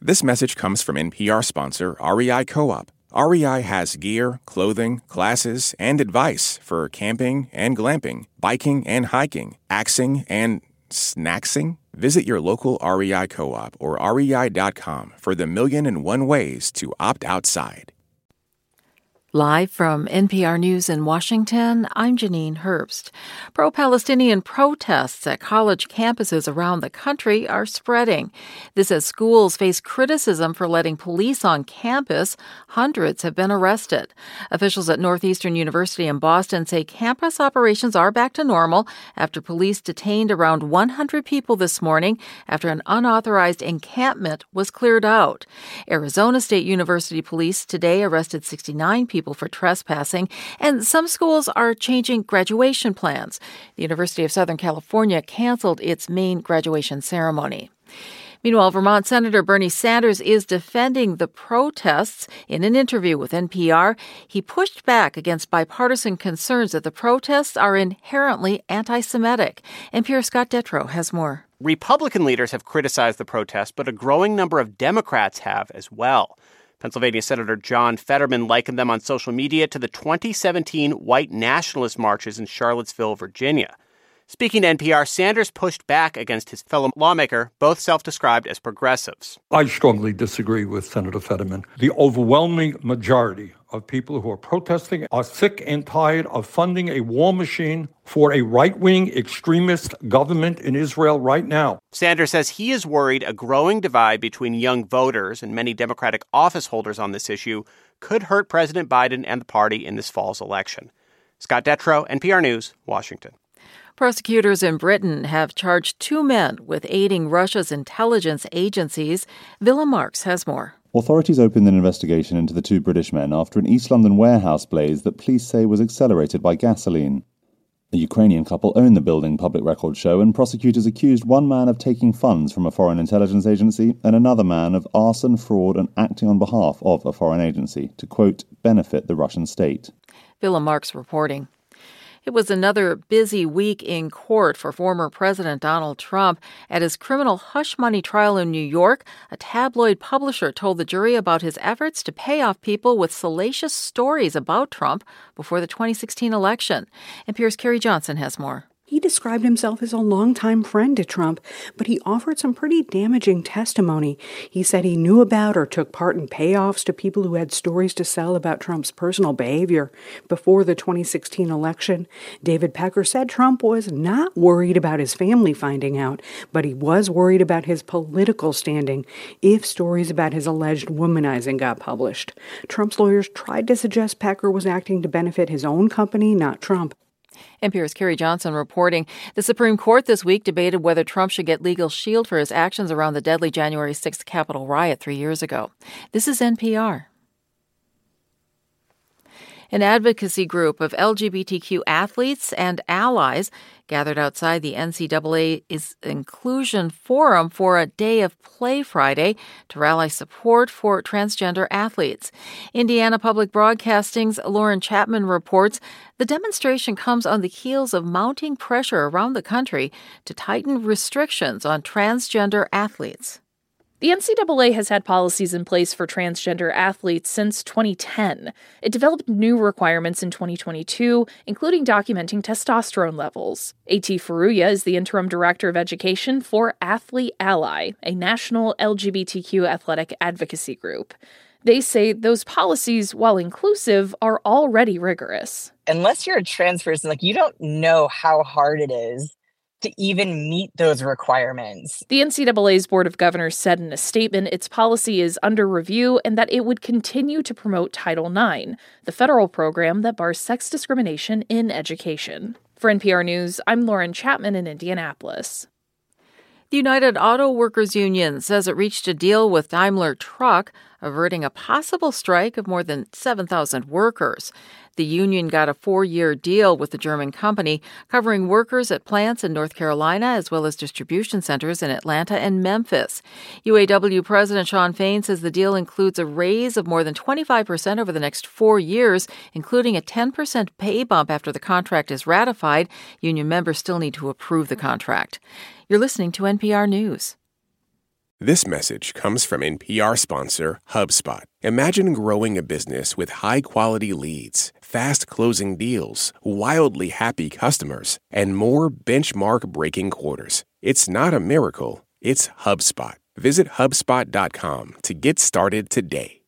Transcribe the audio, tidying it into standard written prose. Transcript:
This message comes from NPR sponsor REI Co-op. REI has gear, clothing, classes, and advice for camping and glamping, biking and hiking, axing and snacksing. Visit your local REI Co-op or rei.com for the 1,000,001 ways to opt outside. Live from NPR News in Washington, I'm Janine Herbst. Pro-Palestinian protests at college campuses around the country are spreading. This as schools face criticism for letting police on campus. Hundreds have been arrested. Officials at Northeastern University in Boston say campus operations are back to normal after police detained around 100 people this morning after an unauthorized encampment was cleared out. Arizona State University police today arrested 69 people for trespassing, and some schools are changing graduation plans. The University of Southern California canceled its main graduation ceremony. Meanwhile, Vermont Senator Bernie Sanders is defending the protests. In an interview with NPR, he pushed back against bipartisan concerns that the protests are inherently anti-Semitic. NPR's Scott Detrow has more. Republican leaders have criticized the protests, but a growing number of Democrats have as well. Pennsylvania Senator John Fetterman likened them on social media to the 2017 white nationalist marches in Charlottesville, Virginia. Speaking to NPR, Sanders pushed back against his fellow lawmaker, both self-described as progressives. I strongly disagree with Senator Fetterman. The overwhelming majority of people who are protesting are sick and tired of funding a war machine for a right-wing extremist government in Israel right now. Sanders says he is worried a growing divide between young voters and many Democratic office holders on this issue could hurt President Biden and the party in this fall's election. Scott Detrow, NPR News, Washington. Prosecutors in Britain have charged 2 men with aiding Russia's intelligence agencies. Willem Marks has more. Authorities opened an investigation into the 2 British men after an East London warehouse blaze that police say was accelerated by gasoline. A Ukrainian couple own the building, public records show, and prosecutors accused one man of taking funds from a foreign intelligence agency and another man of arson, fraud, and acting on behalf of a foreign agency to, quote, benefit the Russian state. Willem Marks reporting. It was another busy week in court for former President Donald Trump. At his criminal hush money trial in New York, a tabloid publisher told the jury about his efforts to pay off people with salacious stories about Trump before the 2016 election. NPR's Carrie Johnson has more. He described himself as a longtime friend to Trump, but he offered some pretty damaging testimony. He said he knew about or took part in payoffs to people who had stories to sell about Trump's personal behavior before the 2016 election. David Pecker said Trump was not worried about his family finding out, but he was worried about his political standing if stories about his alleged womanizing got published. Trump's lawyers tried to suggest Pecker was acting to benefit his own company, not Trump. NPR's Carrie Johnson reporting. The Supreme Court this week debated whether Trump should get legal shield for his actions around the deadly January 6th Capitol riot 3 years ago. This is NPR. An advocacy group of LGBTQ athletes and allies gathered outside the NCAA's Inclusion Forum for a Day of Play Friday to rally support for transgender athletes. Indiana Public Broadcasting's Lauren Chapman reports the demonstration comes on the heels of mounting pressure around the country to tighten restrictions on transgender athletes. The NCAA has had policies in place for transgender athletes since 2010. It developed new requirements in 2022, including documenting testosterone levels. A.T. Faruya is the interim director of education for Athlete Ally, a national LGBTQ athletic advocacy group. They say those policies, while inclusive, are already rigorous. Unless you're a trans person, you don't know how hard it is to even meet those requirements. The NCAA's Board of Governors said in a statement its policy is under review and that it would continue to promote Title IX, the federal program that bars sex discrimination in education. For NPR News, I'm Lauren Chapman in Indianapolis. The United Auto Workers Union says it reached a deal with Daimler Truck, averting a possible strike of more than 7,000 workers. The union got a 4-year deal with the German company, covering workers at plants in North Carolina as well as distribution centers in Atlanta and Memphis. UAW President Shawn Fain says the deal includes a raise of more than 25% over the next 4 years, including a 10% pay bump after the contract is ratified. Union members still need to approve the contract. You're listening to NPR News. This message comes from NPR sponsor HubSpot. Imagine growing a business with high-quality leads, fast-closing deals, wildly happy customers, and more benchmark-breaking quarters. It's not a miracle, it's HubSpot. Visit HubSpot.com to get started today.